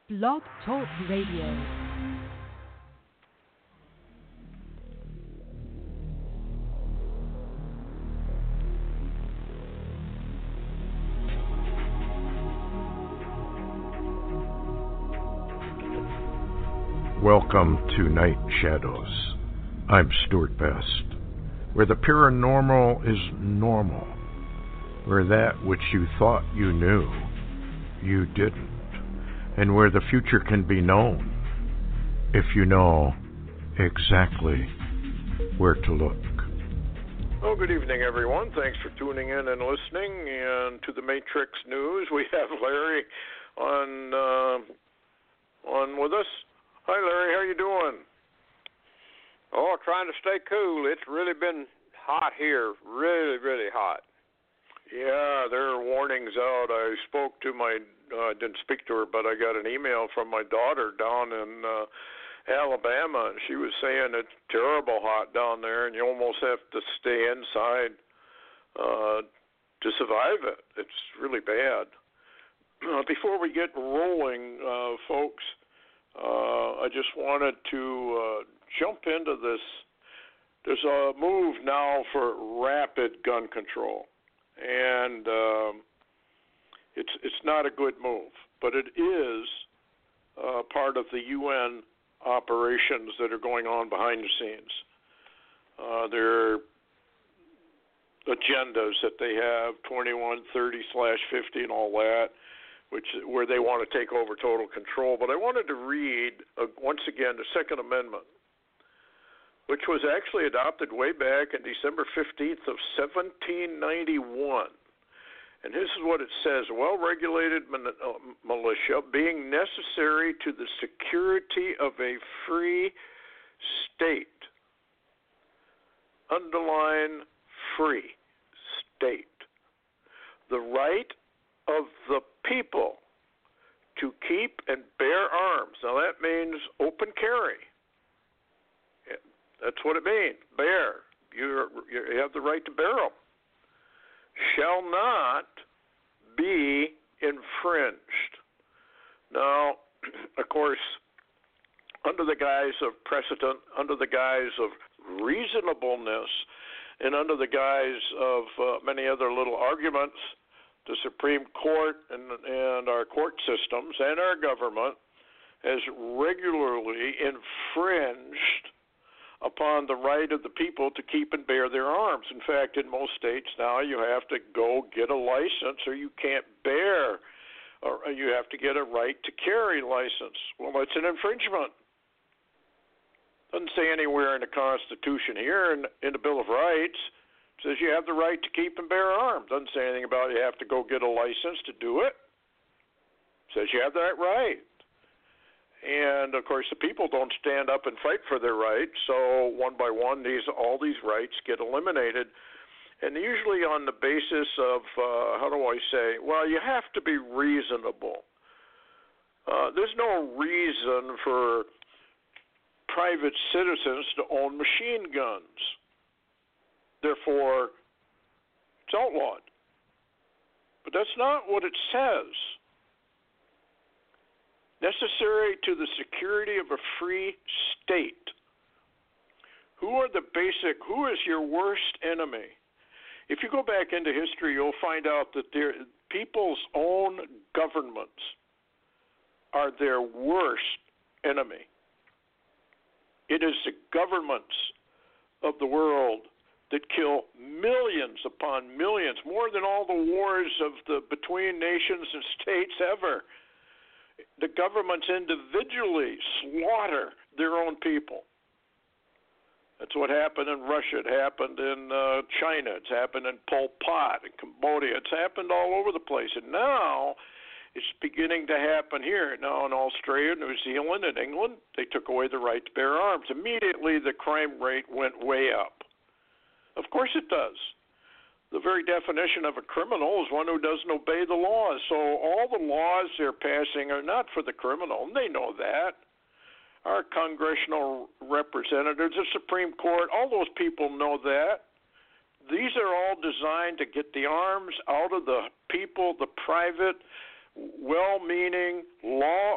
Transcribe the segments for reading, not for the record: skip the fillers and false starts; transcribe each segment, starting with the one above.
Blog Talk Radio. Welcome to Night Shadows. I'm Stuart Best, where the paranormal is normal, where that which you thought you knew, you didn't, and where the future can be known if you know exactly where to look. Well, good evening, everyone. Thanks for tuning in and listening. And to the Matrix News, we have Larry on with us. Hi, Larry. How you doing? Oh, trying to stay cool. It's really been hot here. Really, really hot. Yeah, there are warnings out. I spoke to didn't speak to her, but I got an email from my daughter down in Alabama, and she was saying it's terrible hot down there, and you almost have to stay inside to survive it. It's really bad. Before we get rolling, folks, I just wanted to jump into this. There's a move now for rapid gun control, and it's not a good move, but it is part of the UN operations that are going on behind the scenes. There are agendas that they have, 2130/50 and all that, where they want to take over total control. But I wanted to read, once again, the Second Amendment, which was actually adopted way back on December 15th of 1791. And this is what it says: well-regulated militia, being necessary to the security of a free state. Underline free state. The right of the people to keep and bear arms. Now that means open carry. That's what it means. Bear. You have the right to bear them. Shall not be infringed. Now, of course, under the guise of precedent, under the guise of reasonableness, and under the guise of many other little arguments, the Supreme Court and our court systems and our government has regularly infringed upon the right of the people to keep and bear their arms. In fact, in most states now, you have to go get a license, or you can't bear, or you have to get a right to carry license. Well, that's an infringement. Doesn't say anywhere in the Constitution here, in the Bill of Rights, it says you have the right to keep and bear arms. Doesn't say anything about you have to go get a license to do it. It says you have that right. And, of course, the people don't stand up and fight for their rights, so one by one, all these rights get eliminated, and usually on the basis of, well, you have to be reasonable. There's no reason for private citizens to own machine guns. Therefore, it's outlawed. But that's not what it says. Necessary to the security of a free state. Who is your worst enemy? If you go back into history, you'll find out that people's own governments are their worst enemy. It is the governments of the world that kill millions upon millions, more than all the wars between nations and states ever. The governments individually slaughter their own people. That's what happened in Russia. It happened in China. It's happened in Pol Pot, in Cambodia. It's happened all over the place. And now it's beginning to happen here. Now in Australia, New Zealand, and England, they took away the right to bear arms. Immediately the crime rate went way up. Of course it does. The very definition of a criminal is one who doesn't obey the laws. So all the laws they're passing are not for the criminal, and they know that. Our congressional representatives, the Supreme Court, all those people know that. These are all designed to get the arms out of the people, the private, well-meaning, law-abiding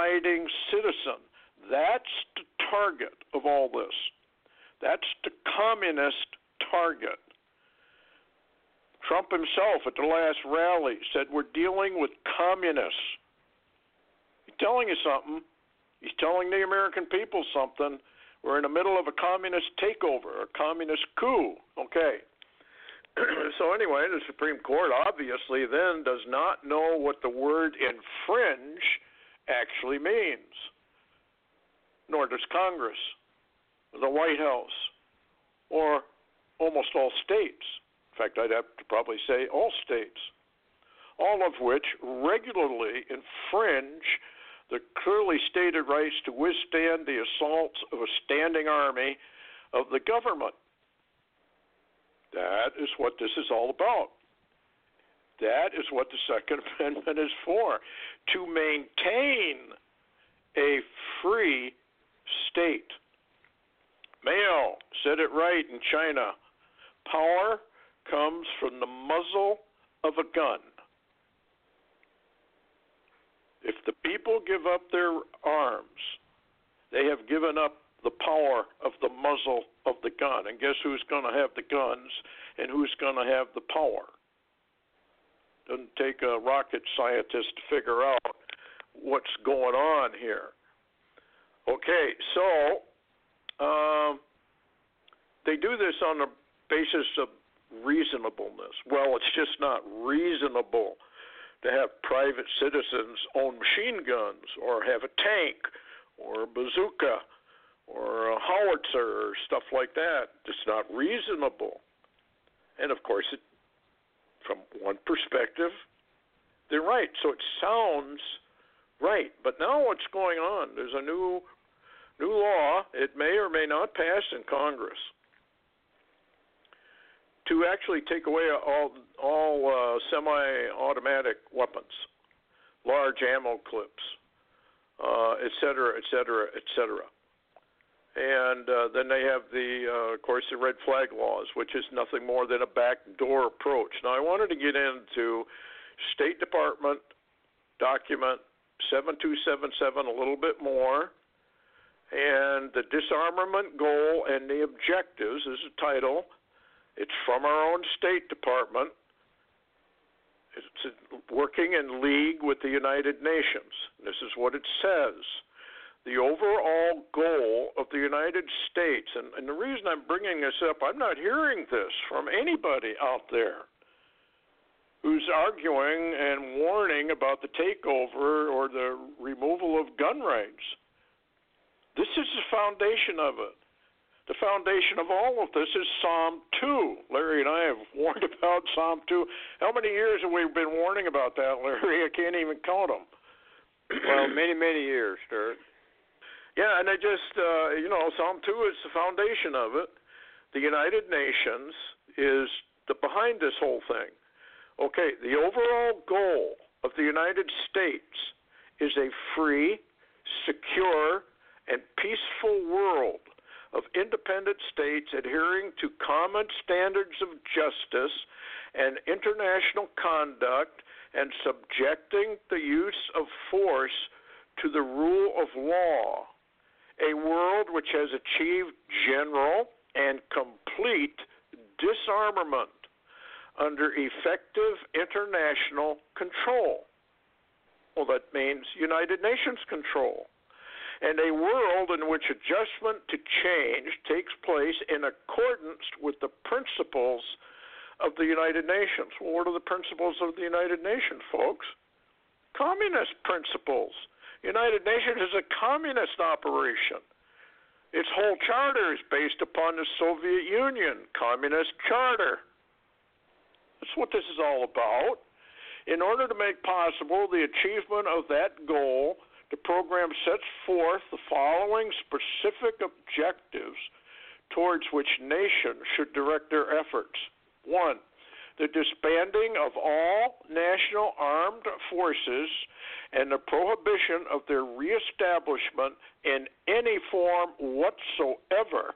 law-abiding citizen. That's the target of all this. That's the communist target. Trump himself at the last rally said we're dealing with communists. He's telling you something. He's telling the American people something. We're in the middle of a communist takeover, a communist coup. Okay. So anyway, the Supreme Court obviously then does not know what the word infringe actually means, nor does Congress, the White House, or almost all states. In fact, I'd have to probably say all states, all of which regularly infringe the clearly stated rights to withstand the assaults of a standing army of the government. That is what this is all about. That is what the Second Amendment is for, to maintain a free state. Mao said it right in China. Power comes from the muzzle of a gun. If the people give up their arms, they have given up the power of the muzzle of the gun. And guess who's going to have the guns and who's going to have the power? Doesn't take a rocket scientist to figure out what's going on here. Okay, so they do this on the basis of reasonableness. Well, it's just not reasonable to have private citizens own machine guns or have a tank or a bazooka or a howitzer or stuff like that. It's not reasonable. And of course, from one perspective, they're right. So it sounds right. But now what's going on? There's a new law. It may or may not pass in Congress to actually take away all semi-automatic weapons, large ammo clips, et cetera, et cetera, et cetera. And then they have of course, the red flag laws, which is nothing more than a backdoor approach. Now, I wanted to get into State Department document 7277 a little bit more, and the disarmament goal and the objectives is the title. It's from our own State Department. It's working in league with the United Nations. This is what it says. The overall goal of the United States, and the reason I'm bringing this up, I'm not hearing this from anybody out there who's arguing and warning about the takeover or the removal of gun rights. This is the foundation of it. The foundation of all of this is Psalm 2. Larry and I have warned about Psalm 2. How many years have we been warning about that, Larry? I can't even count them. Well, many, many years, Sturt. Yeah, and I just, Psalm 2 is the foundation of it. The United Nations is behind this whole thing. Okay, the overall goal of the United States is a free, secure, and peaceful world of independent states adhering to common standards of justice and international conduct and subjecting the use of force to the rule of law. A world which has achieved general and complete disarmament under effective international control. Well, that means United Nations control. And a world in which adjustment to change takes place in accordance with the principles of the United Nations. Well, what are the principles of the United Nations, folks? Communist principles. United Nations is a communist operation. Its whole charter is based upon the Soviet Union Communist Charter. That's what this is all about. In order to make possible the achievement of that goal, the program sets forth the following specific objectives towards which nations should direct their efforts. 1, the disbanding of all national armed forces and the prohibition of their reestablishment in any form whatsoever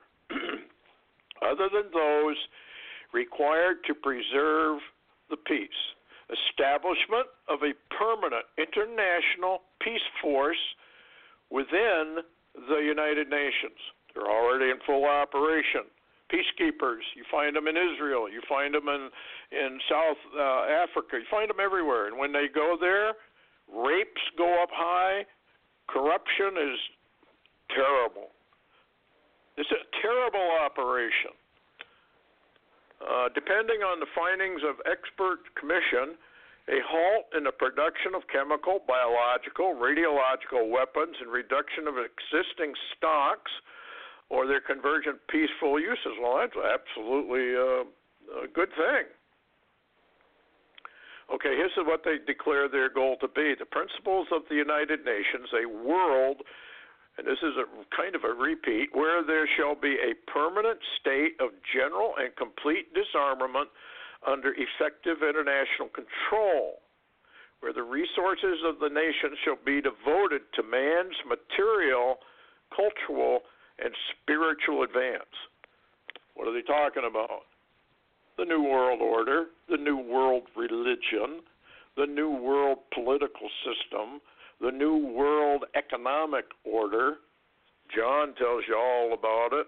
other than those required to preserve the peace. Establishment of a permanent international peace force within the United Nations. They're already in full operation. Peacekeepers, you find them in Israel, you find them in South Africa, you find them everywhere. And when they go there, rapes go up high, corruption is terrible. It's a terrible operation. Depending on the findings of expert commission, a halt in the production of chemical, biological, radiological weapons and reduction of existing stocks or their conversion to peaceful uses. Well, that's absolutely a good thing. Okay, here's what they declare their goal to be. The principles of the United Nations, a world, and this is a kind of a repeat, where there shall be a permanent state of general and complete disarmament under effective international control, where the resources of the nation shall be devoted to man's material, cultural, and spiritual advance. What are they talking about? The New World Order, the New World Religion, the New World Political System, the New World Economic Order. John tells you all about it.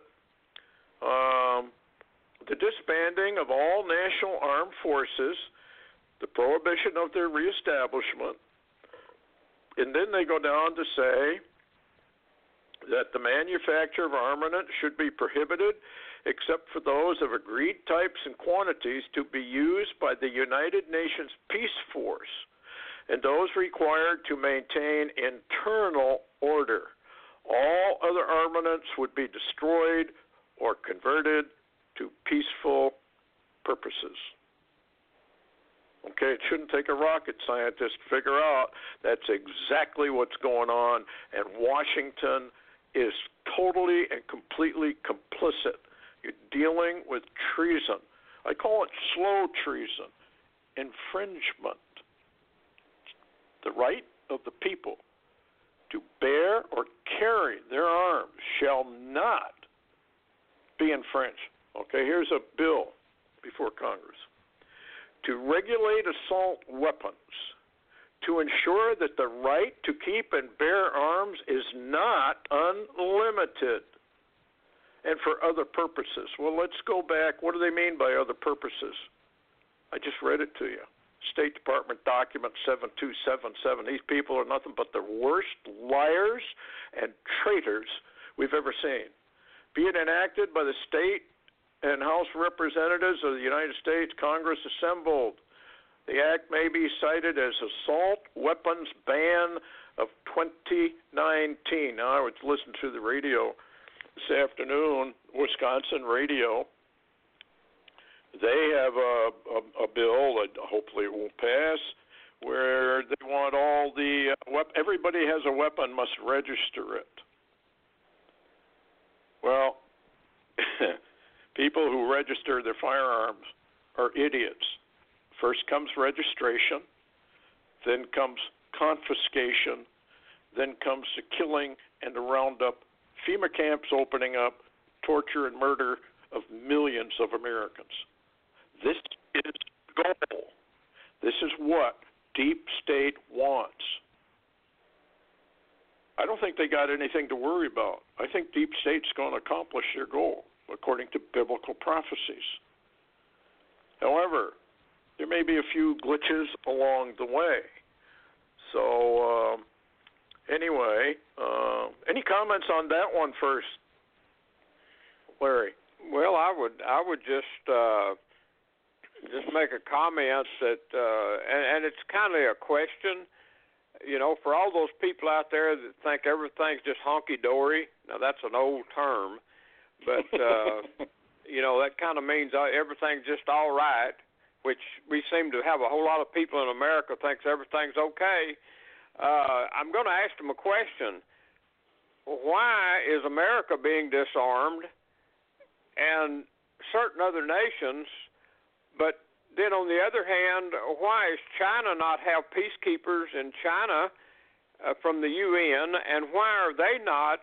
The disbanding of all national armed forces, the prohibition of their reestablishment, and then they go down to say that the manufacture of armament should be prohibited except for those of agreed types and quantities to be used by the United Nations Peace Force and those required to maintain internal order. All other armaments would be destroyed or converted to peaceful purposes. Okay, it shouldn't take a rocket scientist to figure out that's exactly what's going on, and Washington is totally and completely complicit. You're dealing with treason. I call it slow treason, infringement. The right of the people to bear or carry their arms shall not be infringed. Okay, here's a bill before Congress. To regulate assault weapons, to ensure that the right to keep and bear arms is not unlimited, and for other purposes. Well, let's go back. What do they mean by other purposes? I just read it to you. State Department document 7277. These people are nothing but the worst liars and traitors we've ever seen. Be it enacted by the state and House Representatives of the United States, Congress assembled. The act may be cited as Assault Weapons Ban of 2019. Now, I was listening to the radio this afternoon, Wisconsin radio. They have a bill that hopefully it won't pass, where they want all the everybody has a weapon must register it. Well, people who register their firearms are idiots. First comes registration, then comes confiscation, then comes the killing and the roundup, FEMA camps opening up, torture and murder of millions of Americans. This is the goal. This is what deep state wants. I don't think they got anything to worry about. I think deep state's going to accomplish their goal, according to biblical prophecies. However, there may be a few glitches along the way. So, anyway, any comments on that one first, Larry? Well, I would just make a comment that, and it's kind of a question. You know, for all those people out there that think everything's just honky-dory, now that's an old term, but, you know, that kind of means everything's just all right, which we seem to have a whole lot of people in America thinks everything's okay. I'm going to ask them a question. Why is America being disarmed and certain other nations, but then on the other hand, why is China not have peacekeepers in China from the UN, and why are they not,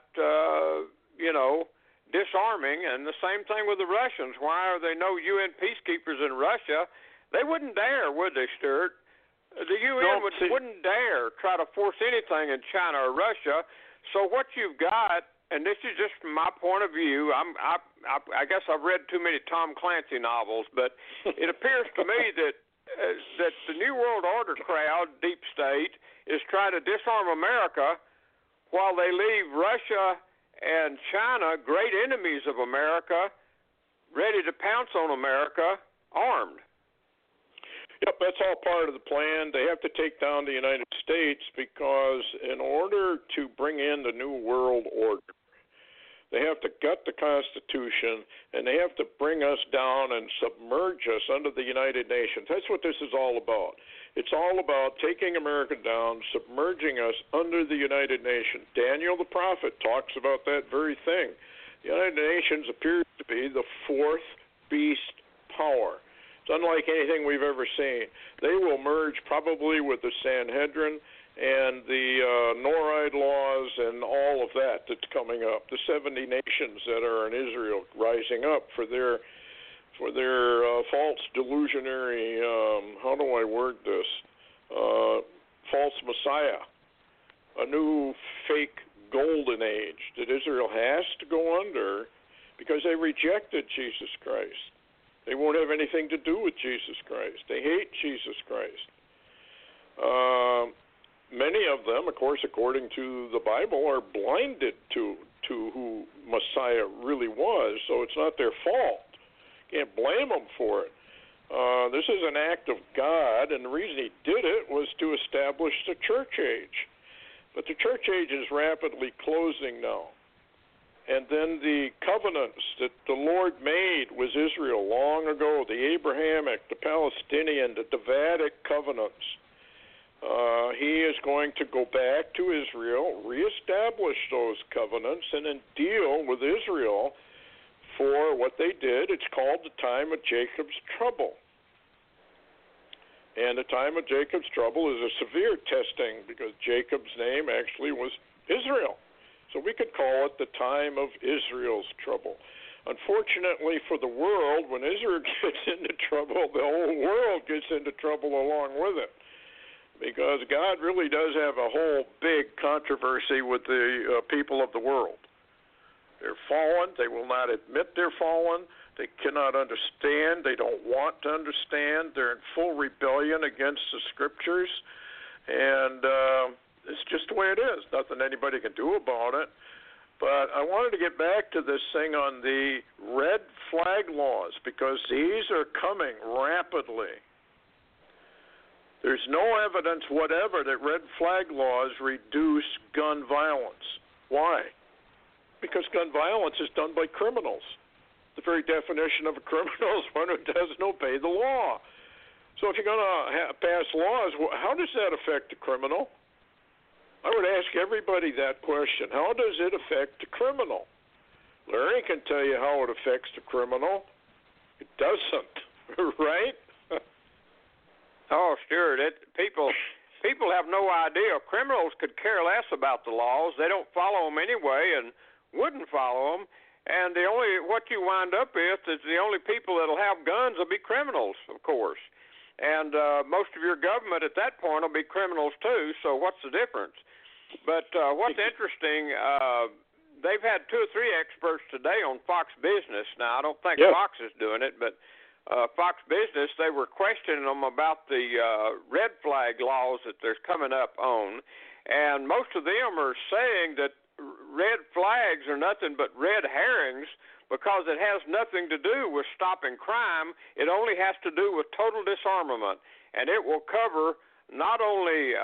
disarming? And the same thing with the Russians. Why are there no UN peacekeepers in Russia? They wouldn't dare, would they, Stuart? The UN wouldn't dare try to force anything in China or Russia So what you've got, and this is just from my point of view, I guess I've read too many Tom Clancy novels, but it appears to me that the New World Order crowd, deep state, is trying to disarm America while they leave Russia and China, great enemies of America, ready to pounce on America, armed. Yep, that's all part of the plan. They have to take down the United States because in order to bring in the New World Order, they have to gut the Constitution, and they have to bring us down and submerge us under the United Nations. That's what this is all about. It's all about taking America down, submerging us under the United Nations. Daniel the prophet talks about that very thing. The United Nations appears to be the fourth beast power. It's unlike anything we've ever seen. They will merge probably with the Sanhedrin and the Noride laws and all of that that's coming up. The 70 nations that are in Israel rising up for their false delusionary, how do I word this, false Messiah, a new fake golden age that Israel has to go under because they rejected Jesus Christ. They won't have anything to do with Jesus Christ. They hate Jesus Christ. Many of them, of course, according to the Bible, are blinded to who Messiah really was, so it's not their fault. Can't blame them for it. This is an act of God, and the reason he did it was to establish the church age. But the church age is rapidly closing now. And then the covenants that the Lord made with Israel long ago, the Abrahamic, the Palestinian, the Davidic covenants, he is going to go back to Israel, reestablish those covenants, and then deal with Israel for what they did. It's called the time of Jacob's trouble. And the time of Jacob's trouble is a severe testing because Jacob's name actually was Israel. So we could call it the time of Israel's trouble. Unfortunately for the world, when Israel gets into trouble, the whole world gets into trouble along with it. Because God really does have a whole big controversy with the people of the world. They're fallen. They will not admit they're fallen. They cannot understand. They don't want to understand. They're in full rebellion against the Scriptures. And it's just the way it is. Nothing anybody can do about it. But I wanted to get back to this thing on the red flag laws because these are coming rapidly. There's no evidence whatever that red flag laws reduce gun violence. Why? Because gun violence is done by criminals. The very definition of a criminal is one who doesn't obey the law. So if you're going to pass laws, how does that affect the criminal? I would ask everybody that question. How does it affect the criminal? Larry can tell you how it affects the criminal. It doesn't, right? Oh, sure. People have no idea. Criminals could care less about the laws. They don't follow them anyway and wouldn't follow them. And what you wind up with is the only people that'll have guns will be criminals, of course. And most of your government at that point will be criminals too, so what's the difference? But what's interesting, they've had 2 or 3 experts today on Fox Business. Now, I don't think Fox is doing it, but Fox Business, they were questioning them about the red flag laws that they're coming up on. And most of them are saying that red flags are nothing but red herrings because it has nothing to do with stopping crime. It only has to do with total disarmament. And it will cover not only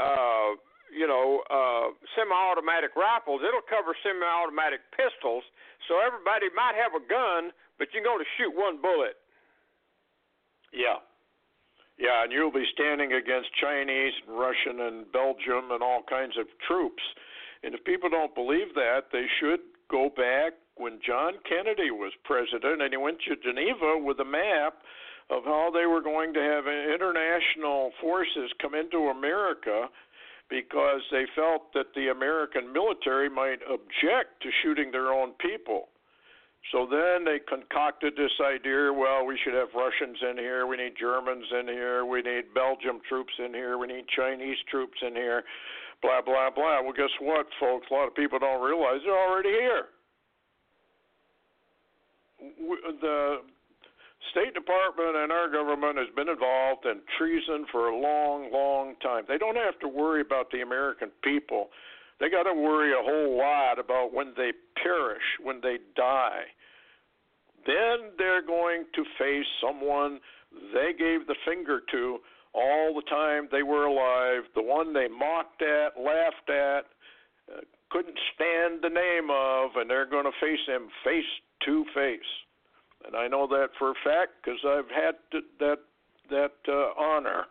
semi-automatic rifles, it'll cover semi-automatic pistols. So everybody might have a gun, but you're going to shoot one bullet. Yeah, and you'll be standing against Chinese and Russian and Belgium and all kinds of troops. And if people don't believe that, they should go back when John Kennedy was president and he went to Geneva with a map of how they were going to have international forces come into America because they felt that the American military might object to shooting their own people. So then they concocted this idea, well, we should have Russians in here, we need Germans in here, we need Belgium troops in here, we need Chinese troops in here. blah, blah, blah. Well, guess what, folks? A lot of people don't realize they're already here. The State Department and our government has been involved in treason for a long, long time. They don't have to worry about the American people. They got to worry a whole lot about when they perish, when they die. Then they're going to face someone they gave the finger to all the time they were alive, the one they mocked at, laughed at, couldn't stand the name of, and they're going to face him face to face. And I know that for a fact because I've had that honor.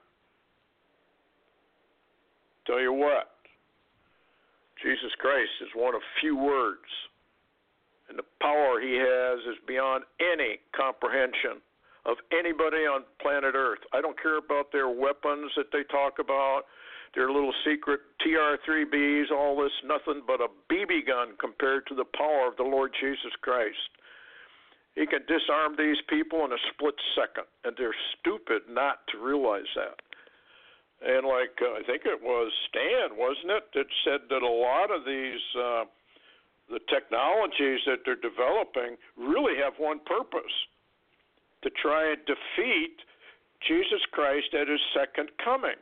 Tell you what, Jesus Christ is one of few words, and the power he has is beyond any comprehension of anybody on planet Earth. I don't care about their weapons that they talk about, their little secret TR-3Bs, all this, nothing but a BB gun compared to the power of the Lord Jesus Christ. He can disarm these people in a split second, and they're stupid not to realize that. And like I think it was Stan, wasn't it, that said that a lot of these the technologies that they're developing really have one purpose: to try and defeat Jesus Christ at his second coming.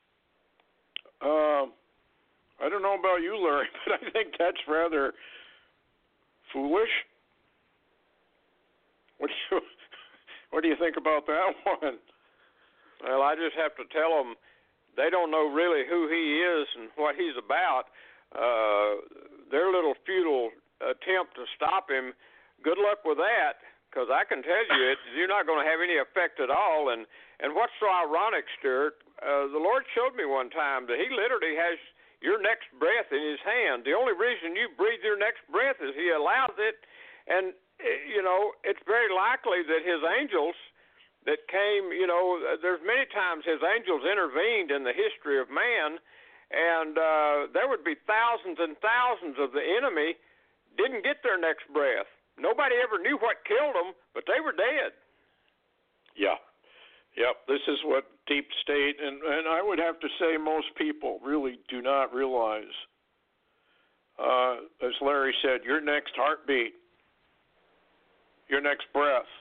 I don't know about you, Larry, but I think that's rather foolish. What do you think about that one? Well, I just have to tell them they don't know really who he is and what he's about. Their little futile attempt to stop him, good luck with that, because I can tell you you're not going to have any effect at all. And what's so ironic, Stuart, the Lord showed me one time that he literally has your next breath in his hand. The only reason you breathe your next breath is he allows it. And you know, it's very likely that his angels that came, you know, there's many times his angels intervened in the history of man, and there would be thousands and thousands of the enemy didn't get their next breath. Nobody ever knew what killed them, but they were dead. Yeah. Yep, this is what deep state, and I would have to say most people really do not realize. As Larry said, your next heartbeat, your next breath,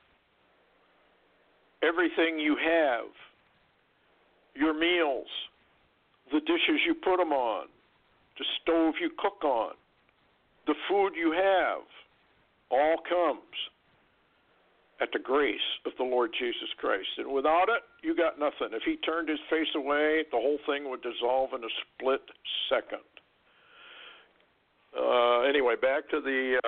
everything you have, your meals, the dishes you put them on, the stove you cook on, the food you have, all comes at the grace of the Lord Jesus Christ. And without it, you got nothing. If he turned his face away, the whole thing would dissolve in a split second. Anyway, back to the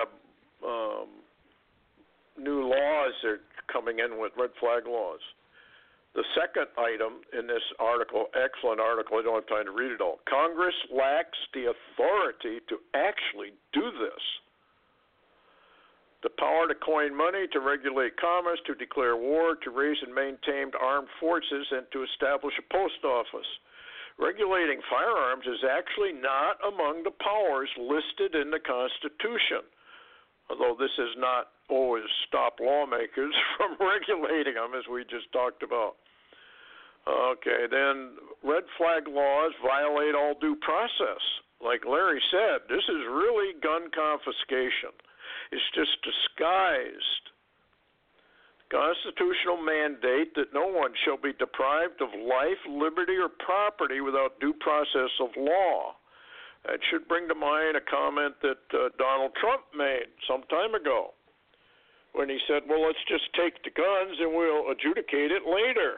new laws that are coming in with red flag laws. The second item in this article, excellent article, I don't have time to read it all. Congress lacks the authority to actually do this. The power to coin money, to regulate commerce, to declare war, to raise and maintain armed forces, and to establish a post office. Regulating firearms is actually not among the powers listed in the Constitution, although this has not always stopped lawmakers from regulating them, as we just talked about. Okay, then red flag laws violate all due process. Like Larry said, this is really gun confiscation. It's just disguised constitutional mandate that no one shall be deprived of life, liberty, or property without due process of law. That should bring to mind a comment that Donald Trump made some time ago when he said, well, let's just take the guns and we'll adjudicate it later.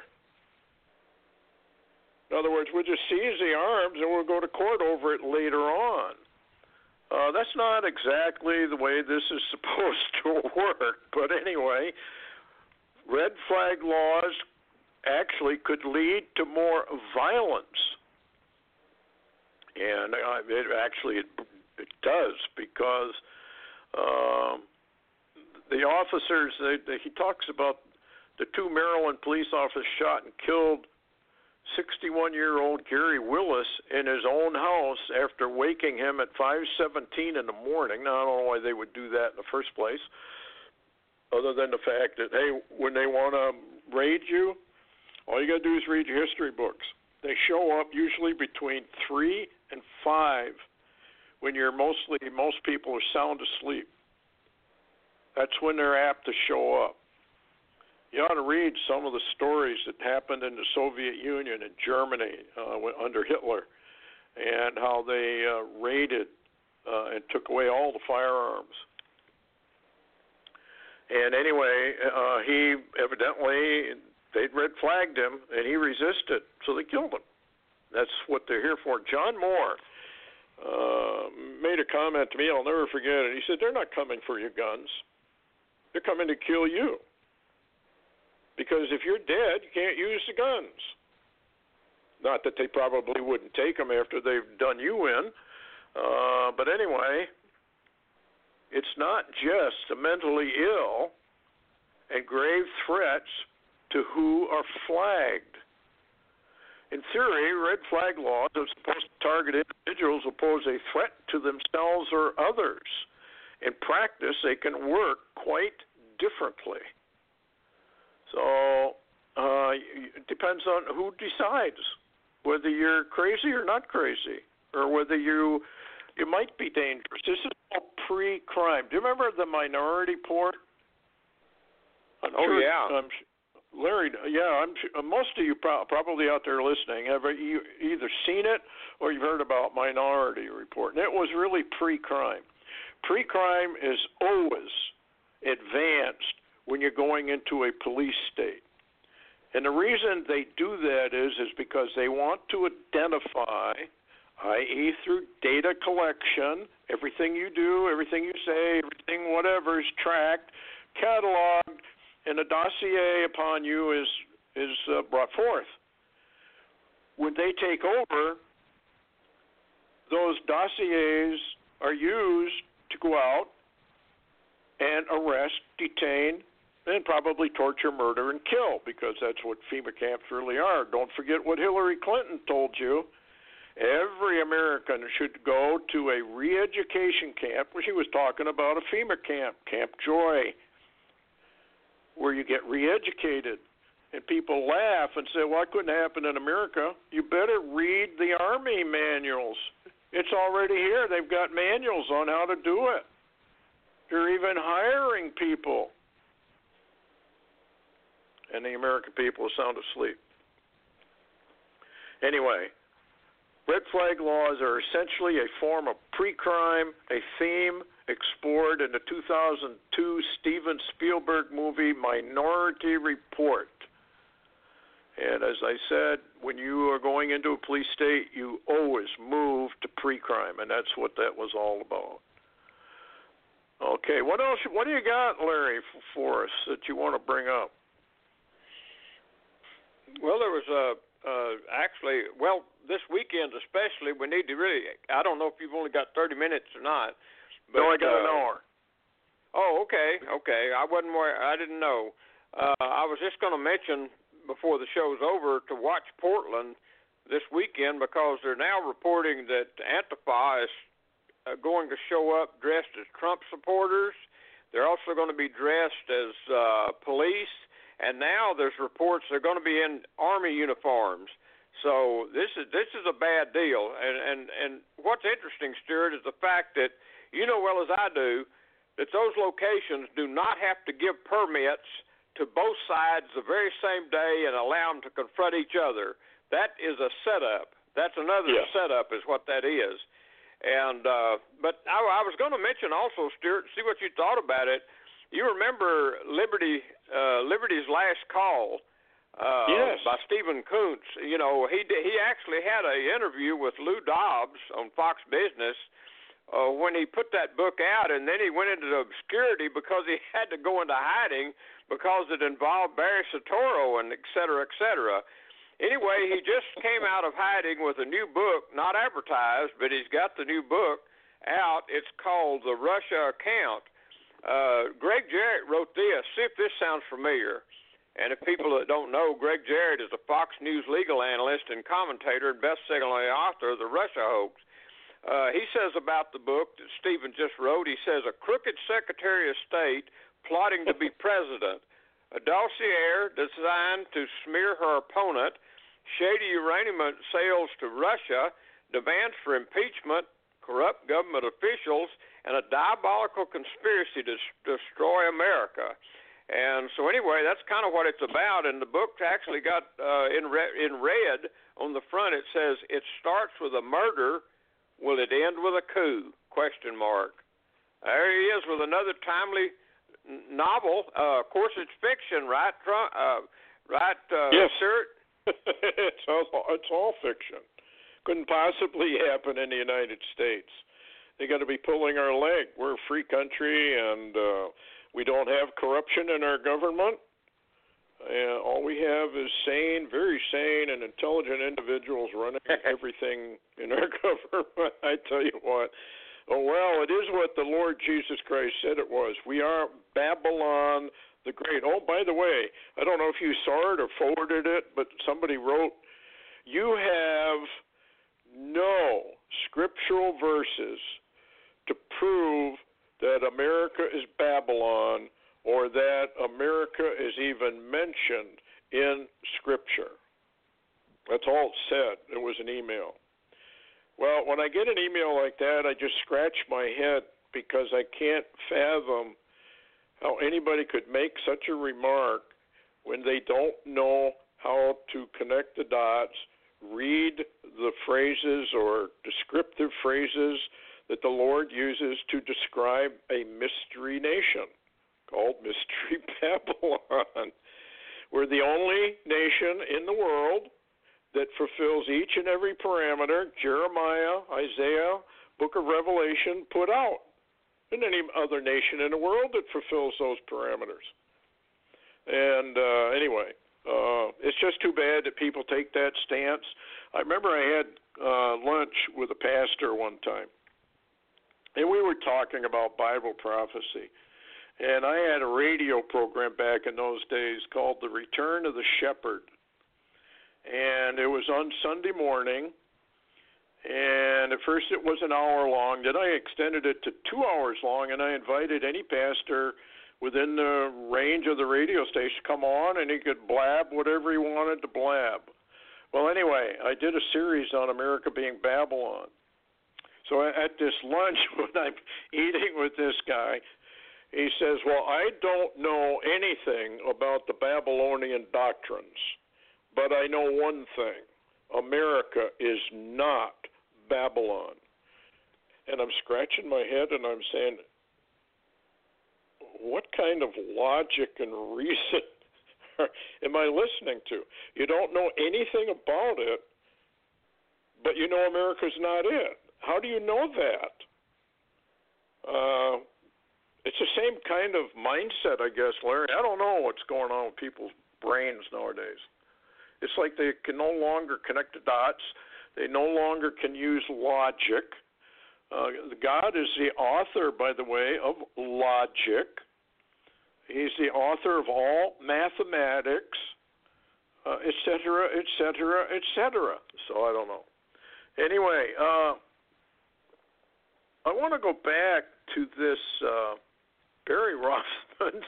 In other words, we'll just seize the arms and we'll go to court over it later on. That's not exactly the way this is supposed to work, but anyway, red flag laws actually could lead to more violence. And it does, because the officers, he talks about the two Maryland police officers shot and killed 61-year-old Gary Willis in his own house after waking him at 5:17 in the morning. Now, I don't know why they would do that in the first place, other than the fact that, hey, when they want to raid you, all you got to do is read your history books. They show up usually between 3 and 5, when most people are sound asleep. That's when they're apt to show up. You ought to read some of the stories that happened in the Soviet Union and Germany under Hitler, and how they raided and took away all the firearms. And anyway, he evidently, they'd red flagged him, and he resisted, so they killed him. That's what they're here for. John Moore made a comment to me, I'll never forget it. He said, they're not coming for your guns. They're coming to kill you. Because if you're dead, you can't use the guns. Not that they probably wouldn't take them after they've done you in. But anyway, it's not just the mentally ill and grave threats to who are flagged. In theory, red flag laws are supposed to target individuals who pose a threat to themselves or others. In practice, they can work quite differently. So it depends on who decides whether you're crazy or not crazy, or whether you might be dangerous. This is all pre-crime. Do you remember the Minority Report? Yeah. Larry, yeah, most of you probably out there listening have either seen it or you've heard about Minority Report. And it was really pre-crime. Pre-crime is always advanced when you're going into a police state. And the reason they do that is because they want to identify, i.e. through data collection, everything you do, everything you say, everything whatever is tracked, cataloged, and a dossier upon you is brought forth. When they take over, those dossiers are used to go out and arrest, detain, and probably torture, murder, and kill, because that's what FEMA camps really are. Don't forget what Hillary Clinton told you. Every American should go to a re-education camp, where she was talking about a FEMA camp, Camp Joy, where you get re-educated. And people laugh and say, well, that couldn't happen in America. You better read the Army manuals. It's already here. They've got manuals on how to do it. They're even hiring people. And the American people are sound asleep. Anyway, red flag laws are essentially a form of pre-crime, a theme explored in the 2002 Steven Spielberg movie Minority Report. And as I said, when you are going into a police state, you always move to pre-crime, and that's what that was all about. Okay, what else? What do you got, Larry, for us that you want to bring up? Well, there was actually, this weekend especially, we need to really, I don't know if you've only got 30 minutes or not. But, no, I got an hour. Oh, okay. I didn't know. I was just going to mention before the show's over to watch Portland this weekend, because they're now reporting that Antifa is going to show up dressed as Trump supporters. They're also going to be dressed as police. And now there's reports they're going to be in Army uniforms. So this is a bad deal. And what's interesting, Stuart, is the fact that you know well as I do that those locations do not have to give permits to both sides the very same day and allow them to confront each other. That is a setup. That's another setup is what that is. And but I was going to mention also, Stuart, see what you thought about it. You remember Liberty's Last Call by Stephen Kuntz. You know, he actually had an interview with Lou Dobbs on Fox Business when he put that book out, and then he went into obscurity because he had to go into hiding because it involved Barry Soetoro and et cetera, et cetera. Anyway, he just came out of hiding with a new book, not advertised, but he's got the new book out. It's called The Russia Account. Greg Jarrett wrote this. See if this sounds familiar. And if people that don't know, Greg Jarrett is a Fox News legal analyst and commentator and best-selling author of The Russia Hoax. He says about the book that Stephen just wrote, he says, a crooked Secretary of State plotting to be president, a dossier designed to smear her opponent, shady uranium sales to Russia, demands for impeachment, corrupt government officials, and a diabolical conspiracy to destroy America. And so anyway, that's kind of what it's about. And the book actually got in red on the front. It says, "It starts with a murder. Will it end with a coup?" ? There he is with another timely novel. Of course, it's fiction, right? Yes, sir. It's all fiction. Couldn't possibly happen in the United States. They got to be pulling our leg. We're a free country, and we don't have corruption in our government. All we have is very sane and intelligent individuals running everything in our government. I tell you what. Oh, well, it is what the Lord Jesus Christ said it was. We are Babylon the Great. Oh, by the way, I don't know if you saw it or forwarded it, but somebody wrote, "You have no scriptural verses to prove that America is Babylon or that America is even mentioned in Scripture." That's all it said. It was an email. Well, when I get an email like that, I just scratch my head because I can't fathom how anybody could make such a remark when they don't know how to connect the dots, read the phrases or descriptive phrases that the Lord uses to describe a mystery nation called Mystery Babylon. We're the only nation in the world that fulfills each and every parameter Jeremiah, Isaiah, Book of Revelation put out, and any other nation in the world that fulfills those parameters. And anyway, it's just too bad that people take that stance. I remember I had lunch with a pastor one time, and we were talking about Bible prophecy. And I had a radio program back in those days called The Return of the Shepherd. And it was on Sunday morning. And at first it was an hour long. Then I extended it to 2 hours long, and I invited any pastor within the range of the radio station to come on, and he could blab whatever he wanted to blab. Well, anyway, I did a series on America being Babylon. So at this lunch, when I'm eating with this guy, he says, "Well, I don't know anything about the Babylonian doctrines, but I know one thing. America is not Babylon." And I'm scratching my head and I'm saying, what kind of logic and reason am I listening to? You don't know anything about it, but you know America's not it. How do you know that? It's the same kind of mindset, I guess, Larry. I don't know what's going on with people's brains nowadays. It's like they can no longer connect the dots. They no longer can use logic. God is the author, by the way, of logic. He's the author of all mathematics, et cetera, et cetera, et cetera. So I don't know. Anyway, I want to go back to this Barry Rothman's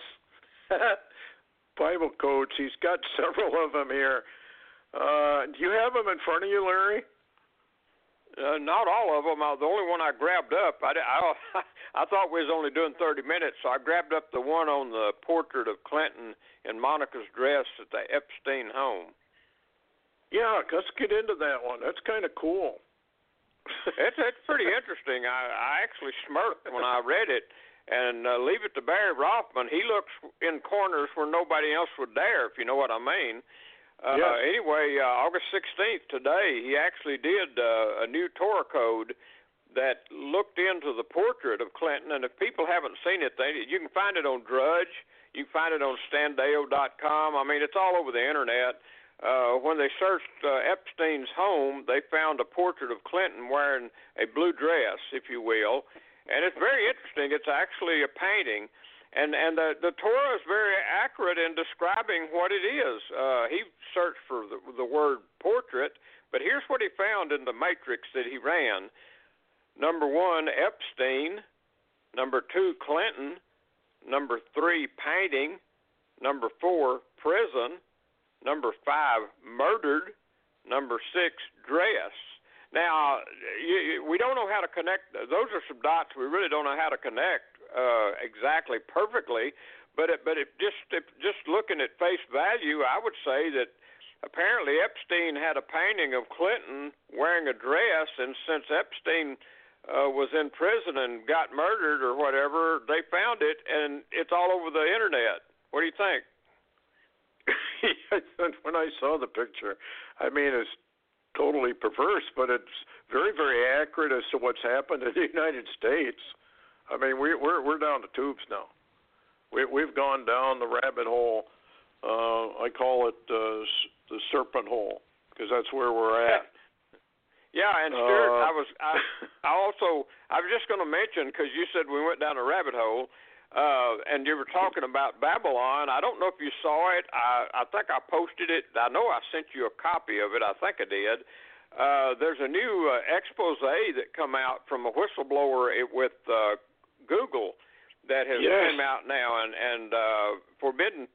Bible codes. He's got several of them here. Do you have them in front of you, Larry? Not all of them. The only one I grabbed up, I thought we was only doing 30 minutes, so I grabbed up the one on the portrait of Clinton in Monica's dress at the Epstein home. Yeah, let's get into that one. That's kind of cool. It's pretty interesting. I actually smirked when I read it. And leave it to Barry Rothman. He looks in corners where nobody else would dare, if you know what I mean. Yes. Anyway, August 16th, today, he actually did a new Torah code that looked into the portrait of Clinton. And if people haven't seen it, you can find it on Drudge. You can find it on Standeo.com. I mean, it's all over the Internet. When they searched Epstein's home, they found a portrait of Clinton wearing a blue dress, if you will. And it's very interesting. It's actually a painting. And the Torah is very accurate in describing what it is. He searched for the word portrait, but here's what he found in the matrix that he ran. Number 1, Epstein. Number 2, Clinton. Number 3, painting. Number 4, prison. Number 5, murdered. Number 6, dress. Now, we don't know how to connect. Those are some dots we really don't know how to connect exactly perfectly. But just looking at face value, I would say that apparently Epstein had a painting of Clinton wearing a dress, and since Epstein was in prison and got murdered or whatever, they found it, and it's all over the internet. What do you think? When I saw the picture, I mean, it's totally perverse, but it's very, very accurate as to what's happened in the United States. I mean, we're down the tubes now. We've gone down the rabbit hole. I call it the serpent hole because that's where we're at. Yeah, and Stuart, I was just going to mention, because you said we went down a rabbit hole, and you were talking about Babylon. I don't know if you saw it. I think I posted it. I know I sent you a copy of it. I think I did. There's a new expose that come out from a whistleblower with Google that has come out now, and Forbidden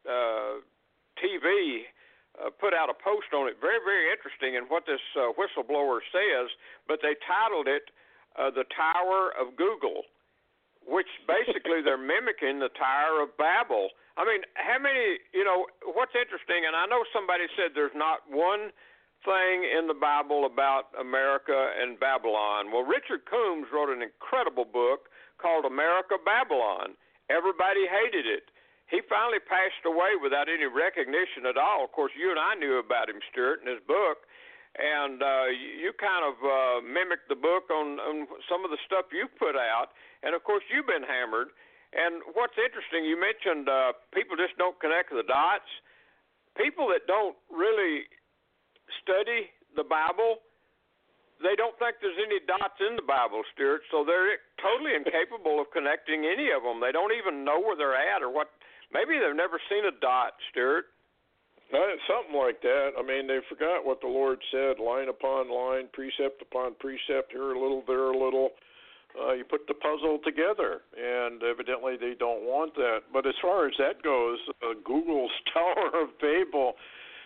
TV put out a post on it. Very, very interesting in what this whistleblower says, but they titled it The Tower of Google, which basically they're mimicking the Tower of Babel. I mean, how many, what's interesting, and I know somebody said there's not one thing in the Bible about America and Babylon. Well, Richard Coombs wrote an incredible book called America Babylon. Everybody hated it. He finally passed away without any recognition at all. Of course, you and I knew about him, Stuart, in his book, and you kind of mimicked the book on some of the stuff you've put out, and, of course, you've been hammered. And what's interesting, you mentioned people just don't connect the dots. People that don't really study the Bible, they don't think there's any dots in the Bible, Stuart, so they're totally incapable of connecting any of them. They don't even know where they're at or what. Maybe they've never seen a dot, Stuart. Something like that. I mean, they forgot what the Lord said, line upon line, precept upon precept, here a little, there a little. You put the puzzle together, and evidently they don't want that. But as far as that goes, Google's Tower of Babel,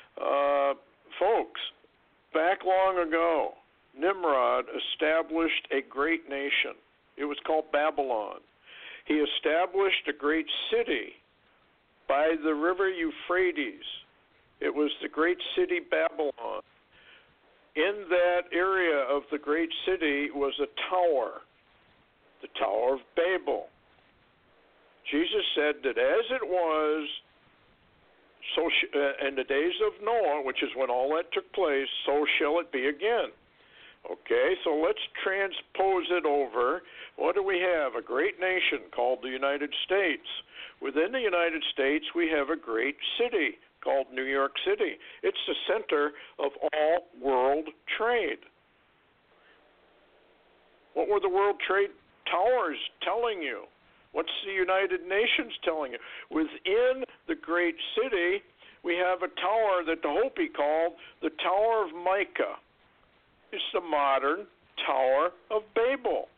folks, back long ago, Nimrod established a great nation. It was called Babylon. He established a great city by the river Euphrates. It was the great city Babylon. In that area of the great city was a tower, the Tower of Babel. Jesus said that as it was, so in the days of Noah, which is when all that took place, so shall it be again. Okay, so let's transpose it over. What do we have? A great nation called the United States. Within the United States, we have a great city called New York City. It's the center of all world trade. What were the World Trade Towers telling you? What's the United Nations telling you? Within the great city, we have a tower that the Hopi called the Tower of Micah. It's the modern Tower of Babel.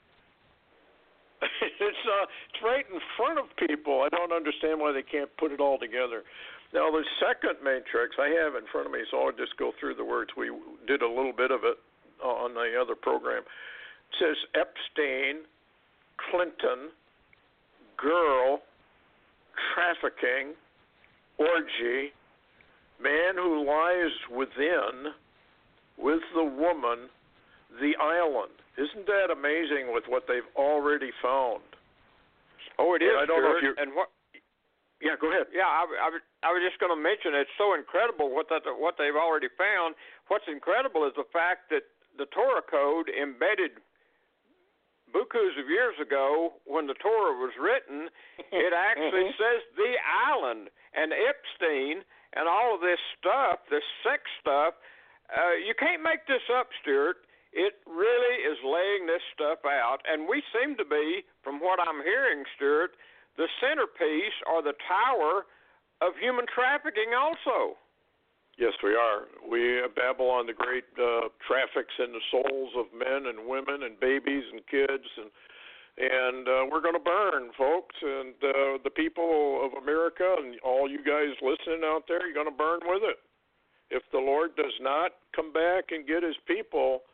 It's right in front of people. I don't understand why they can't put it all together. Now, the second matrix I have in front of me, so I'll just go through the words. We did a little bit of it on the other program. It says Epstein, Clinton, girl, trafficking, orgy, man who lies within, with the woman, the island. Isn't that amazing with what they've already found? Oh, it is. I don't know if you. And what? Yeah, go ahead. Yeah, I was just going to mention it's so incredible what they've already found. What's incredible is the fact that the Torah code embedded bukus of years ago when the Torah was written. It actually says the island and Epstein and all of this stuff, this sex stuff. You can't make this up, Stuart. It really is laying this stuff out, and we seem to be, from what I'm hearing, Stuart, the centerpiece or the tower of human trafficking also. Yes, we are. Babylon the Great traffics in the souls of men and women and babies and kids, and we're going to burn, folks. And the people of America and all you guys listening out there, you're going to burn with it. If the Lord does not come back and get his people,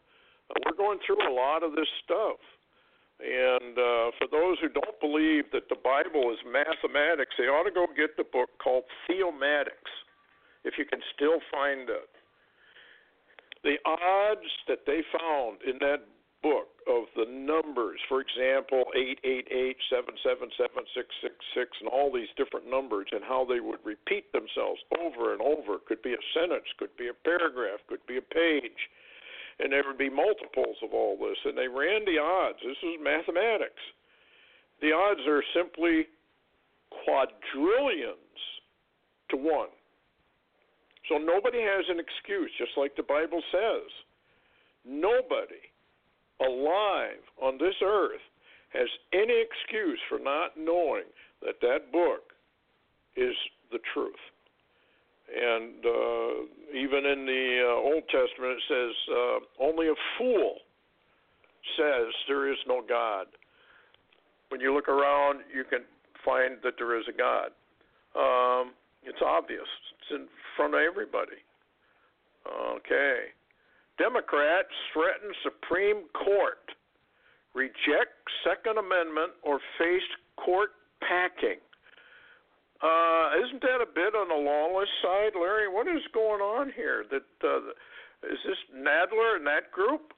We're going through a lot of this stuff. And for those who don't believe that the Bible is mathematics, they ought to go get the book called Theomatics, if you can still find it. The odds that they found in that book of the numbers, for example, 888, 777, 666, and all these different numbers, and how they would repeat themselves over and over. Could be a sentence, could be a paragraph, could be a page. And there would be multiples of all this. And they ran the odds. This is mathematics. The odds are simply quadrillions to 1. So nobody has an excuse, just like the Bible says. Nobody alive on this earth has any excuse for not knowing that that book is the truth. And even in the Old Testament, it says, only a fool says there is no God. When you look around, you can find that there is a God. It's obvious. It's in front of everybody. Okay. Democrats threaten Supreme Court, reject Second Amendment, or face court packing. Isn't that a bit on the lawless side, Larry? What is going on here? Is this Nadler and that group?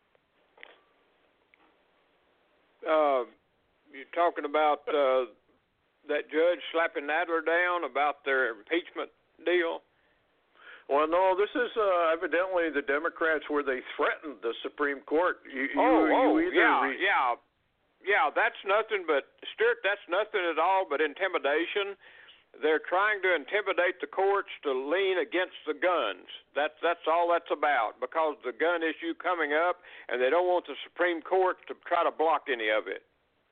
You're talking about that judge slapping Nadler down about their impeachment deal? Well, no, this is evidently the Democrats where they threatened the Supreme Court. Yeah, that's nothing but, Stuart, that's nothing at all but intimidation. They're trying to intimidate the courts to lean against the guns. That's all that's about, because the gun issue coming up, and they don't want the Supreme Court to try to block any of it.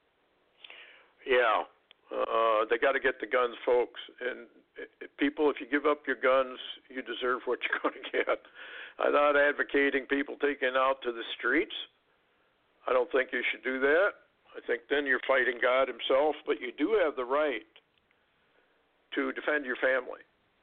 Yeah, they got to get the guns, folks. And people, if you give up your guns, you deserve what you're going to get. I'm not advocating people taking out to the streets. I don't think you should do that. I think then you're fighting God himself, but you do have the right to defend your family.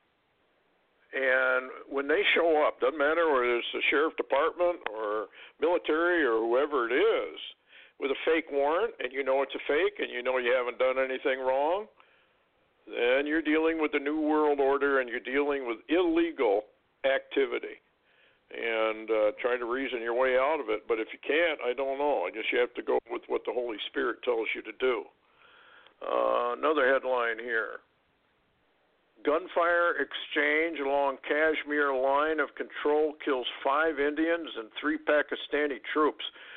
And when they show up, doesn't matter whether it's the sheriff department or military or whoever it is, with a fake warrant, and you know it's a fake, and you know you haven't done anything wrong, then you're dealing with the New World Order, and you're dealing with illegal activity. And trying to reason your way out of it. But if you can't, I don't know. I guess you have to go with what the Holy Spirit tells you to do. Another headline here. Gunfire exchange along Kashmir line of control kills 5 Indians and 3 Pakistani troops.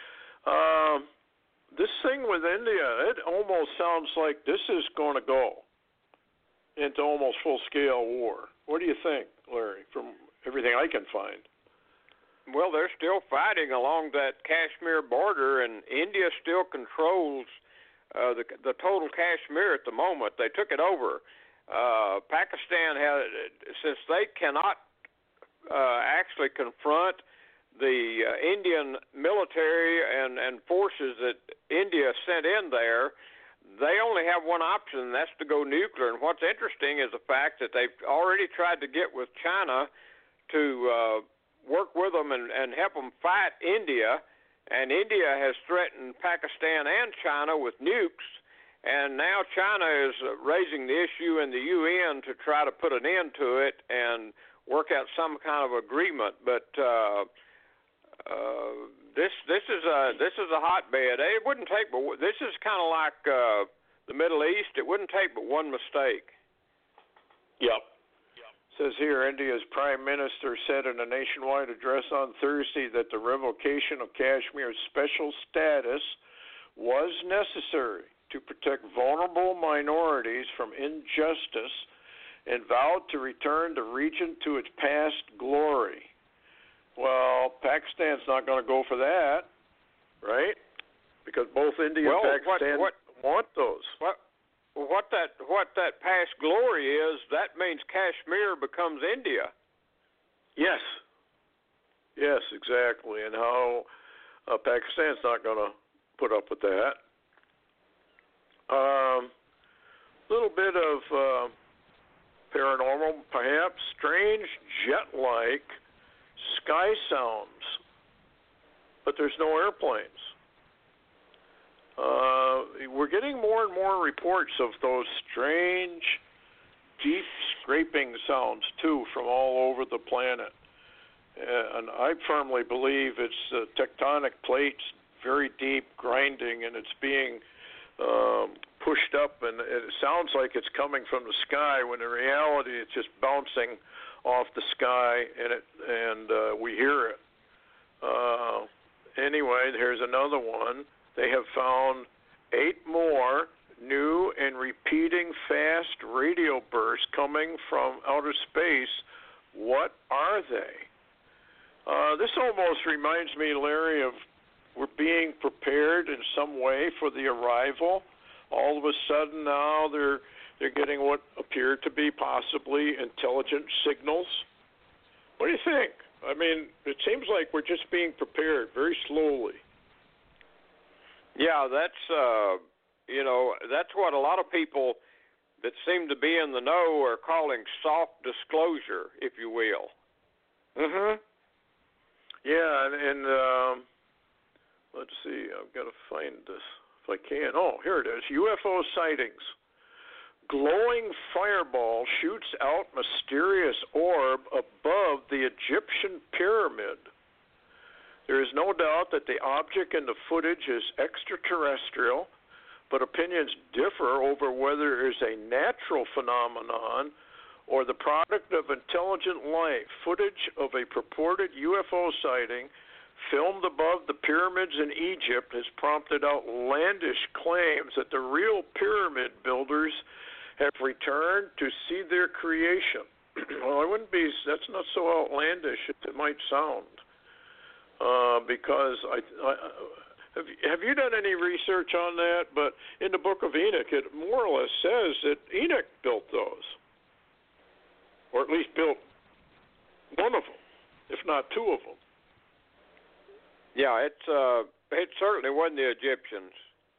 This thing with India, it almost sounds like this is going to go into almost full-scale war. What do you think, Larry, from everything I can find? Well, they're still fighting along that Kashmir border, and India still controls the total Kashmir at the moment. They took it over. Pakistan has, since they cannot actually confront the Indian military and forces that India sent in there, they only have one option, and that's to go nuclear. And what's interesting is the fact that they've already tried to get with China to work with them and help them fight India, and India has threatened Pakistan and China with nukes, and now China is raising the issue in the UN to try to put an end to it and work out some kind of agreement. But this is a hotbed. It wouldn't take but this is kind of like the Middle East. It wouldn't take but one mistake. Yep. Says here, India's Prime Minister said in a nationwide address on Thursday that the revocation of Kashmir's special status was necessary to protect vulnerable minorities from injustice and vowed to return the region to its past glory. Well, Pakistan's not going to go for that, right? Because both India and Pakistan want those. What that past glory is, that means Kashmir becomes India. Yes, exactly. And how Pakistan's not going to put up with that. Little bit of paranormal, perhaps. Strange jet-like sky sounds but there's no airplanes. We're getting more and more reports of those strange, deep scraping sounds, too, from all over the planet. And I firmly believe it's tectonic plates, very deep, grinding, and it's being pushed up, and it sounds like it's coming from the sky, when in reality it's just bouncing off the sky, and we hear it. Anyway, here's another one. They have found 8 more new and repeating fast radio bursts coming from outer space. What are they? This almost reminds me, Larry, of we're being prepared in some way for the arrival. All of a sudden now they're getting what appear to be possibly intelligent signals. What do you think? I mean, it seems like we're just being prepared very slowly. Yeah, that's that's what a lot of people that seem to be in the know are calling soft disclosure, if you will. Mhm. Yeah, and let's see. I've got to find this if I can. Oh, here it is. UFO sightings. Glowing fireball shoots out mysterious orb above the Egyptian pyramid. There is no doubt that the object in the footage is extraterrestrial, but opinions differ over whether it is a natural phenomenon or the product of intelligent life. Footage of a purported UFO sighting filmed above the pyramids in Egypt has prompted outlandish claims that the real pyramid builders have returned to see their creation. Well, that's not so outlandish as it might sound. Because have you done any research on that? But in the Book of Enoch, it more or less says that Enoch built those, or at least built one of them, if not 2 of them. Yeah, it certainly wasn't the Egyptians.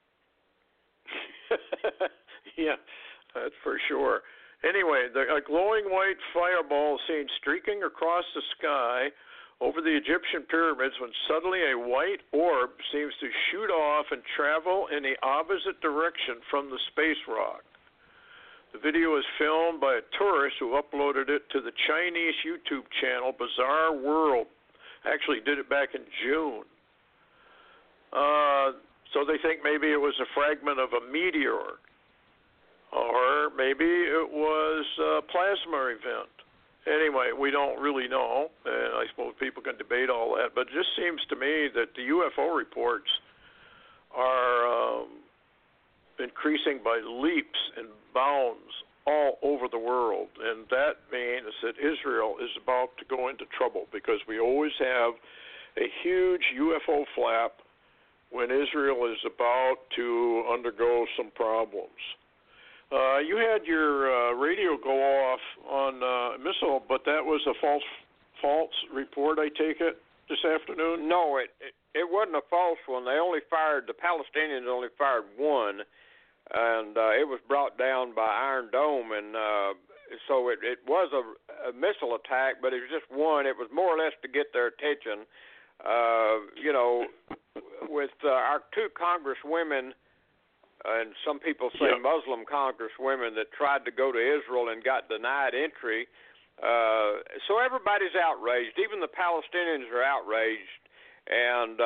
Yeah, that's for sure. Anyway, a glowing white fireball seen streaking across the sky over the Egyptian pyramids when suddenly a white orb seems to shoot off and travel in the opposite direction from the space rock. The video was filmed by a tourist who uploaded it to the Chinese YouTube channel Bizarre World. Actually did it back in June. So they think maybe it was a fragment of a meteor, or maybe it was a plasma event. Anyway, we don't really know, and I suppose people can debate all that, but it just seems to me that the UFO reports are increasing by leaps and bounds all over the world, and that means that Israel is about to go into trouble, because we always have a huge UFO flap when Israel is about to undergo some problems. You had your radio go off on missile, but that was a false report, I take it, this afternoon? No, it wasn't a false one. The Palestinians only fired one, and it was brought down by Iron Dome, and so it was a missile attack, but it was just one. It was more or less to get their attention. With our 2 congresswomen, and some people say Muslim congresswomen, that tried to go to Israel and got denied entry. So everybody's outraged. Even the Palestinians are outraged, and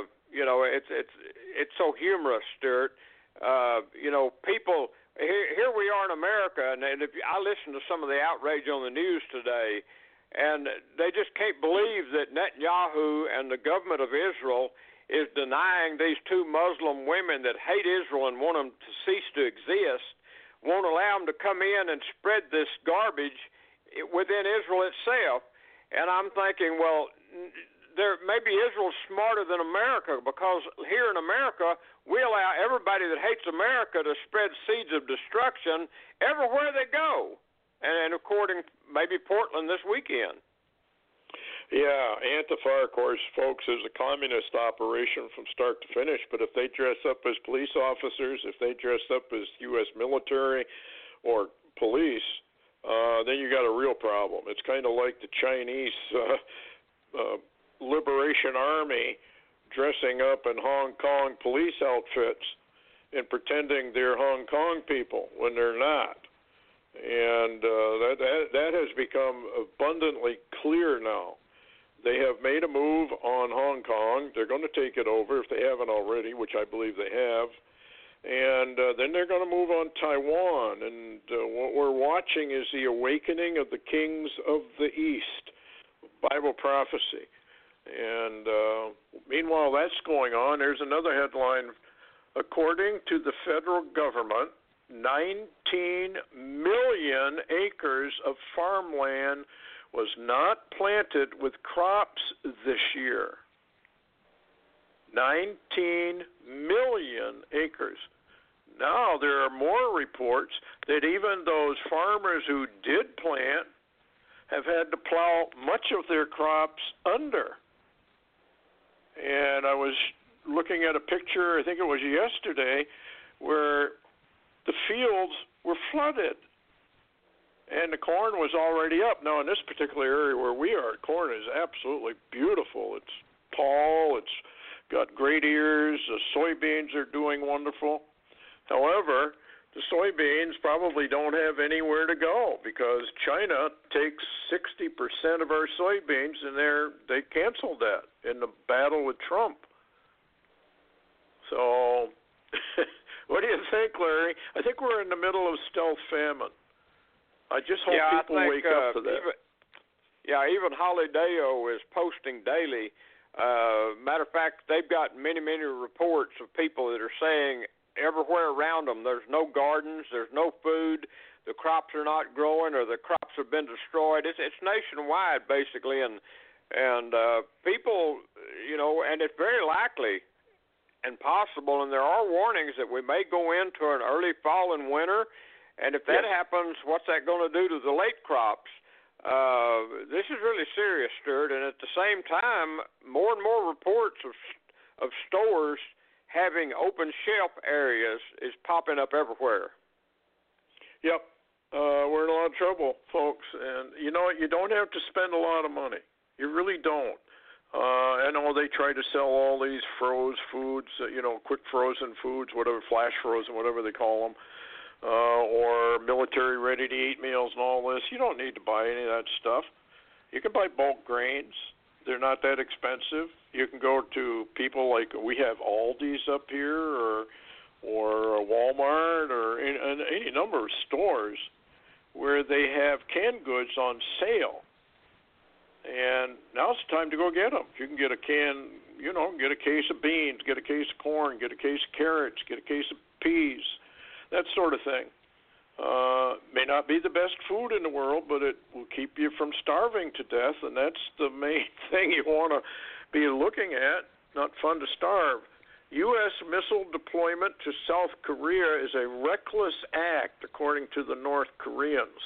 it's so humorous, Stuart. People here we are in America, and if I listen to some of the outrage on the news today, and they just can't believe that Netanyahu and the government of Israel is denying these 2 Muslim women that hate Israel and want them to cease to exist, won't allow them to come in and spread this garbage within Israel itself. And I'm thinking, well, maybe Israel's smarter than America, because here in America, we allow everybody that hates America to spread seeds of destruction everywhere they go. And according maybe Portland this weekend. Yeah, Antifa, of course, folks, is a communist operation from start to finish. But if they dress up as police officers, if they dress up as U.S. military or police, then you got a real problem. It's kind of like the Chinese Liberation Army dressing up in Hong Kong police outfits and pretending they're Hong Kong people when they're not. And that has become abundantly clear now. They have made a move on Hong Kong. They're going to take it over if they haven't already, which I believe they have. And then they're going to move on Taiwan. And what we're watching is the awakening of the kings of the East, Bible prophecy. And meanwhile, that's going on. There's another headline. According to the federal government, 19 million acres of farmland was not planted with crops this year. 19 million acres. Now there are more reports that even those farmers who did plant have had to plow much of their crops under. And I was looking at a picture, I think it was yesterday, where the fields were flooded. And the corn was already up. Now, in this particular area where we are, corn is absolutely beautiful. It's tall. It's got great ears. The soybeans are doing wonderful. However, the soybeans probably don't have anywhere to go because China takes 60% of our soybeans, and they canceled that in the battle with Trump. So, what do you think, Larry? I think we're in the middle of stealth famine. I just hope people wake up to that. Even Holideo is posting daily. Matter of fact, they've got many, many reports of people that are saying everywhere around them there's no gardens, there's no food, the crops are not growing, or the crops have been destroyed. It's nationwide, basically, and people, and it's very likely and possible, and there are warnings that we may go into an early fall and winter. And if that happens, what's that going to do to the late crops? This is really serious, Stuart. And at the same time, more and more reports of stores having open shelf areas is popping up everywhere. Yep. We're in a lot of trouble, folks. And you don't have to spend a lot of money. You really don't. I know they try to sell all these froze foods, quick frozen foods, whatever, flash frozen, whatever they call them. Or military ready-to-eat meals and all this. You don't need to buy any of that stuff. You can buy bulk grains. They're not that expensive. You can go to people like we have Aldi's up here or Walmart or any number of stores where they have canned goods on sale. And now's the time to go get them. You can get a can, get a case of beans, get a case of corn, get a case of carrots, get a case of peas, that sort of thing. May not be the best food in the world, but it will keep you from starving to death, and that's the main thing you want to be looking at. Not fun to starve. U.S. missile deployment to South Korea is a reckless act, according to the North Koreans.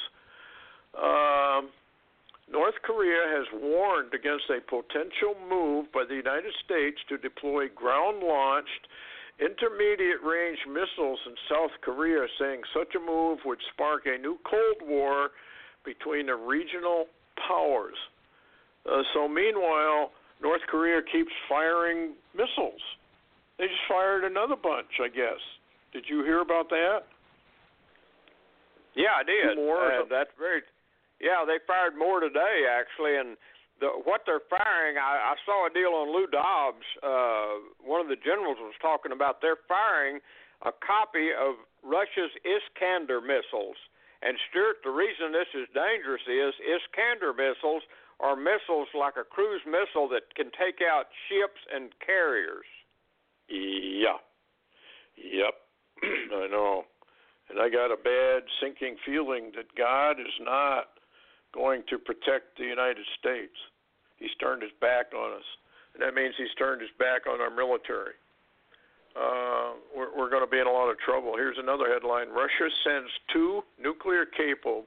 North Korea has warned against a potential move by the United States to deploy ground-launched intermediate-range missiles in South Korea, saying such a move would spark a new Cold War between the regional powers. So meanwhile, North Korea keeps firing missiles. They just fired another bunch, I guess. Did you hear about that? Yeah, I did. That's very... Yeah, they fired more today, actually, and what they're firing, I saw a deal on Lou Dobbs. One of the generals was talking about they're firing a copy of Russia's Iskander missiles. And, Stuart, the reason this is dangerous is Iskander missiles are missiles like a cruise missile that can take out ships and carriers. Yeah. Yep. I know. And I got a bad sinking feeling that God is not going to protect the United States. He's turned his back on us. And that means he's turned his back on our military. We're going to be in a lot of trouble. Here's another headline. Russia sends 2 nuclear-capable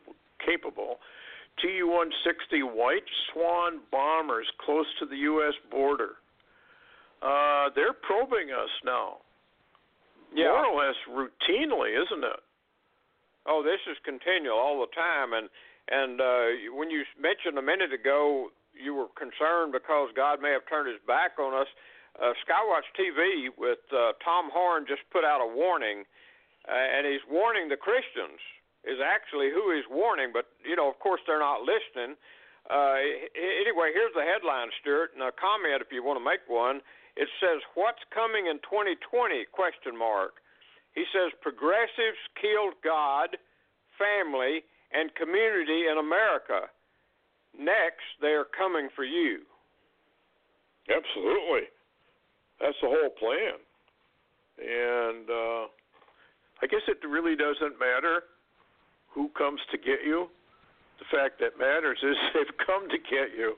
Tu-160 White Swan bombers close to the U.S. border. They're probing us now. Yeah. More or less routinely, isn't it? Oh, this is continual all the time. And when you mentioned a minute ago you were concerned because God may have turned his back on us, Skywatch TV with Tom Horn just put out a warning, and he's warning the Christians. Is actually who he's warning, but of course they're not listening. Anyway, here's the headline, Stuart, and a comment if you want to make one. It says, "What's coming in 2020?" ? He says, "Progressives killed God, family, and community in America. Next, they are coming for you." Absolutely. That's the whole plan. And I guess it really doesn't matter who comes to get you. The fact that matters is they've come to get you.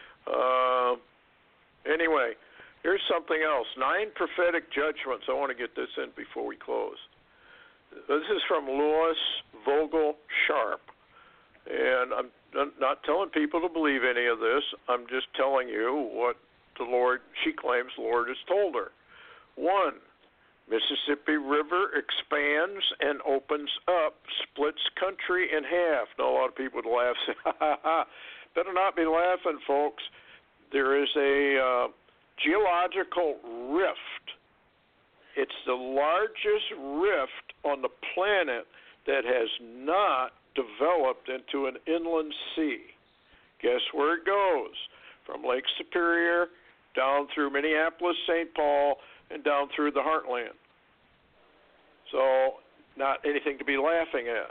Anyway, here's something else. 9 prophetic judgments. I want to get this in before we close. This is from Lois Vogel Sharp. And I'm not telling people to believe any of this. I'm just telling you what she claims the Lord has told her. 1, Mississippi River expands and opens up, splits country in half. Now, a lot of people would laugh. Say, ha, ha, ha. Better not be laughing, folks. There is a geological rift. It's the largest rift on the planet that has not developed into an inland sea. Guess where it goes? From Lake Superior down through Minneapolis, St. Paul, and down through the heartland. So not anything to be laughing at.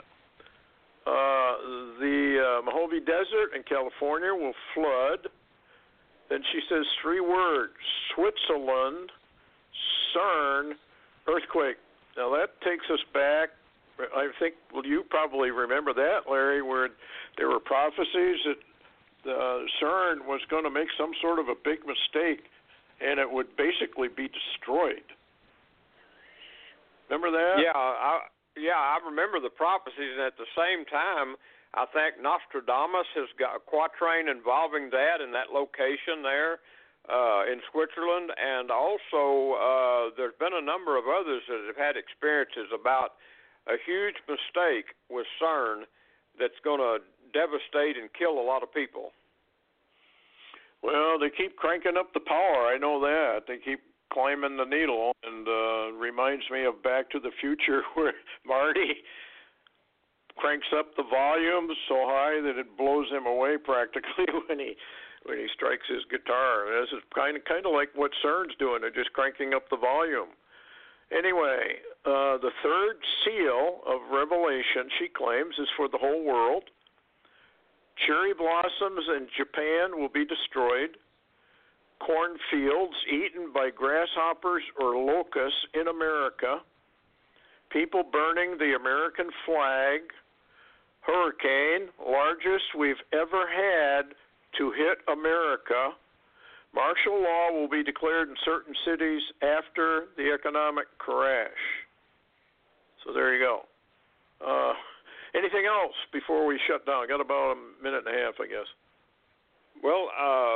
The Mojave Desert in California will flood. Then she says 3 words: Switzerland, CERN, earthquake. Now that takes us back. I think, you probably remember that, Larry, where there were prophecies that CERN was going to make some sort of a big mistake, and it would basically be destroyed. Remember that? Yeah, I remember the prophecies, and at the same time, I think Nostradamus has got a quatrain involving that in that location there in Switzerland, and also there's been a number of others that have had experiences about a huge mistake with CERN that's going to devastate and kill a lot of people. Well, they keep cranking up the power. I know that. They keep climbing the needle, and reminds me of Back to the Future, where Marty cranks up the volume so high that it blows him away practically when he strikes his guitar. This is kind of like what CERN's doing. They're just cranking up the volume. Anyway, the 3rd seal of Revelation, she claims, is for the whole world. Cherry blossoms in Japan will be destroyed. Cornfields eaten by grasshoppers or locusts in America. People burning the American flag. Hurricane, largest we've ever had to hit America. Martial law will be declared in certain cities after the economic crash. So there you go. Anything else before we shut down? I got about a minute and a half, I guess. Well,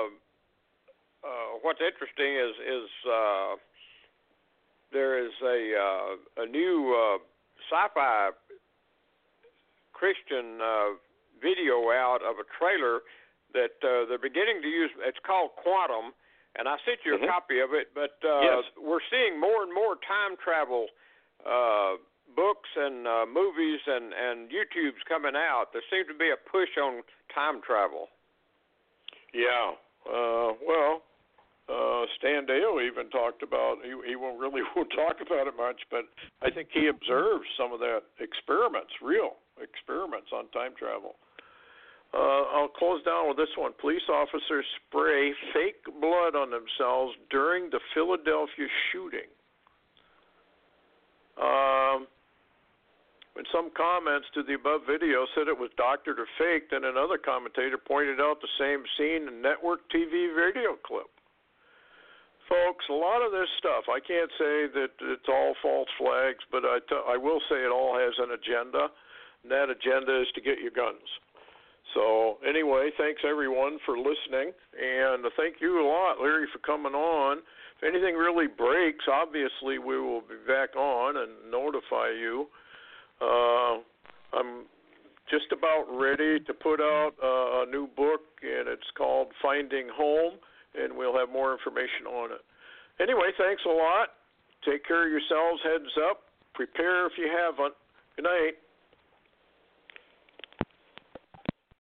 what's interesting is there is a new sci-fi Christian video out of a trailer that they're beginning to use. It's called Quantum, and I sent you a copy of it, but yes. We're seeing more and more time travel books and movies and YouTubes coming out. There seems to be a push on time travel. Yeah. Stan Dale even talked about, he won't talk about it much, but I think he observed some of that real experiments on time travel. I'll close down with this one. Police officers spray fake blood on themselves during the Philadelphia shooting. When some comments to the above video said it was doctored or faked, then another commentator pointed out the same scene in network TV video clip. Folks, a lot of this stuff, I can't say that it's all false flags, but I will say it all has an agenda, and that agenda is to get your guns. So anyway, thanks everyone for listening, and thank you a lot, Larry, for coming on. If anything really breaks, obviously we will be back on and notify you. I'm just about ready to put out a new book, and it's called Finding Home, and we'll have more information on it. Anyway, thanks a lot. Take care of yourselves. Heads up. Prepare if you haven't. Good night.